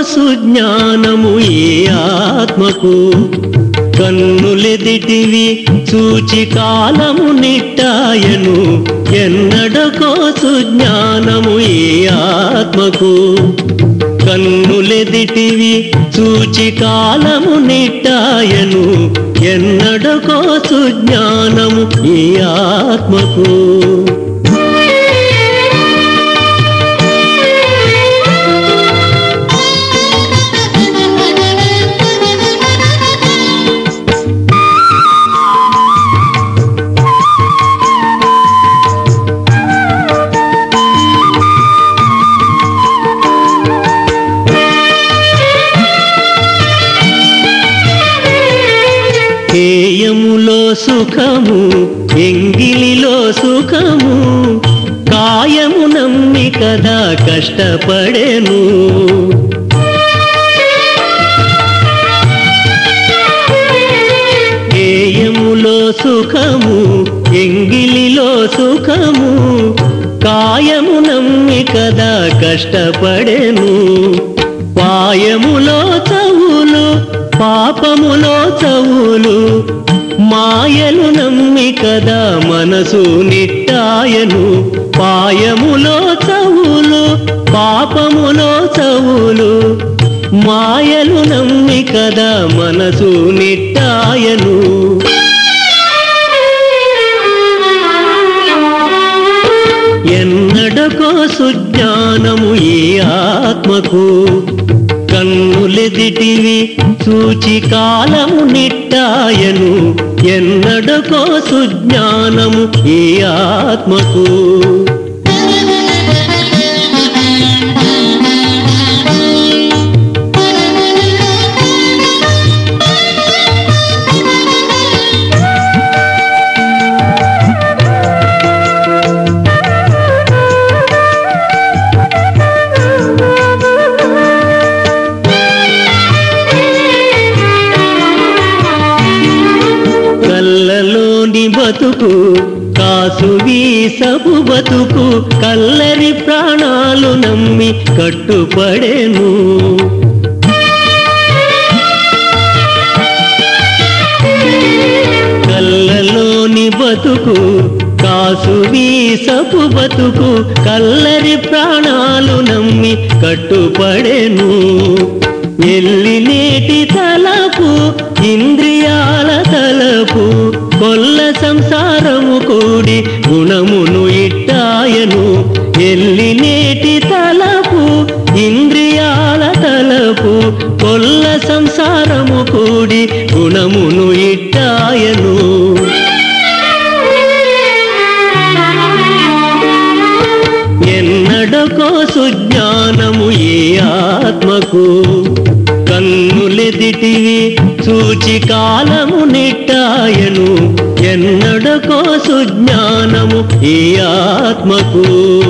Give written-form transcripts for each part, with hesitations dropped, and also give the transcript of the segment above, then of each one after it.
సుజ్ఞానము ఈ ఆత్మకు కన్నులెదిటివి చూచి కాలము నిట్టాయను ఎన్నడకో సుజ్ఞానము ఈ ఆత్మకు కన్నులెదిటివి చూచి కాలము నిట్టాయను ఎన్నడకో సుజ్ఞానము ఈ ఆత్మకు హేయములో సుఖము ఎంగిలిలో సుఖము కాయము నమ్మి కదా కష్టపడెను హేయములో సుఖము ఎంగిలిలో సుఖము కాయము నమ్మి కదా కష్టపడెను పాయములో చవులు పాపములో చవులు మాయలు నమ్మి కదా మనసు నిట్టాయను పాయములో చవులు పాపములో చవులు మాయలు నమ్మి కదా మనసు నిట్టాయను ఎన్నడకో సుజ్ఞానము ఈ ఆత్మకు కన్నులెదిటివి చూచి కాలము నిట్టాయను ఎన్నడకో సుజ్ఞానము ఈ ఆత్మకు కళ్ళలోని బతుకు కాసు వీసపు బతుకు కల్లరి ప్రాణాలు నమ్మి కట్టుపడెను కళ్ళలోని బతుకు కాసు వీసపు బతుకు కల్లరి ప్రాణాలు నమ్మి కట్టుపడెను ఎల్లినేటి తలపు ఇంద్రియాల తలపు కొల్ల సంసారము కూడి గుణమును ఇట్టాయను ఎల్లినేటి తలపు ఇంద్రియాల తలపు కొల్ల సంసారము కూడి గుణమును ఇట్టాయను ఎన్నడకో సుజ్ఞానము ఈ ఆత్మకు కన్నులెదిటివి చూచి కాలము నిట్టాయను ఎన్నడకో సుజ్ఞానము ఈ ఆత్మకు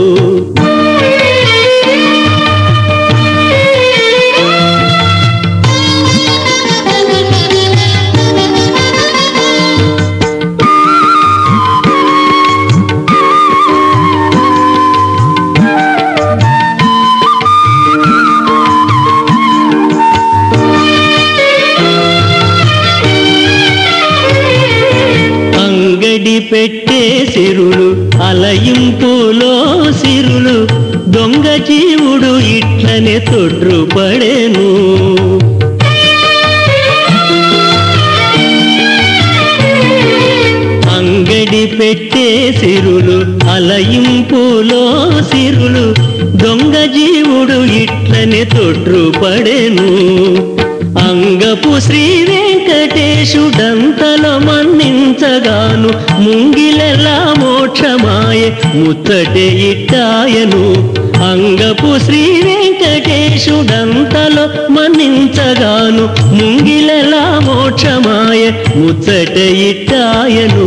పెట్టే సిరులు అలయింపులో సిరులు దొంగ జీవుడు ఇట్లనే తొట్రుపడెను అంగడి పెట్టే సిరులు అలయింపులో సిరులు దొంగ జీవుడు ఇట్లనే తొట్రుపడెను అంగపు శ్రీ వెంకటేశుడంతలో మన్నించగాను ముంగిలెలా మోక్షమాయే ముచ్చటే ఇట్టాయను అంగపు శ్రీ వెంకటేశుడంతలో మన్నించగాను ముంగిలెలా మోక్షమాయే ముచ్చటే ఇట్టాయను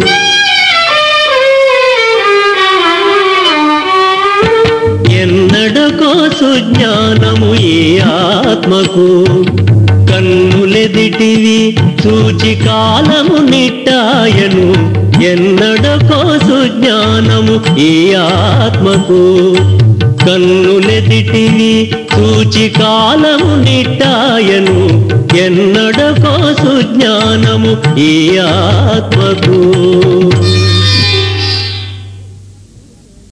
ఎన్నడకో సుజ్ఞానము ఈ ఆత్మకు కన్నులెదిటివి చూచి కాలము నిట్టాయను ఎన్నడకో సుజ్ఞానము ఈ ఆత్మకు కన్నులెదిటివి చూచి కాలము నిట్టాయను ఎన్నడకో సుజ్ఞానము ఈ ఆత్మకు.